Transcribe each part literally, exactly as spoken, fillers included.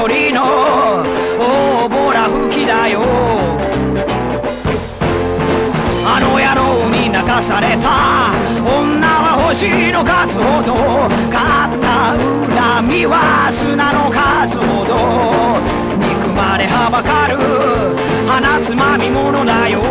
りの大ボラ吹きだよ。あの野郎に泣かされた女は星の数ほど、勝った恨みは砂の数ほど、憎まれはばかる鼻つまみ者だよ。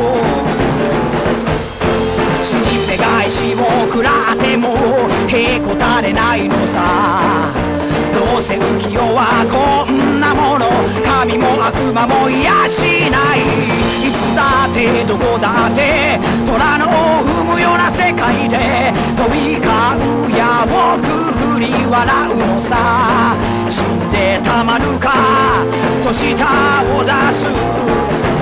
しっぺ返しを食らってもへこたれないのさ。どうせ浮世はこんなもの、神も悪魔もいやしない。いつだってどこだって虎の尾を踏むような世界で飛び交う矢をくぐり笑うのさ。死んでたまるかと舌を出す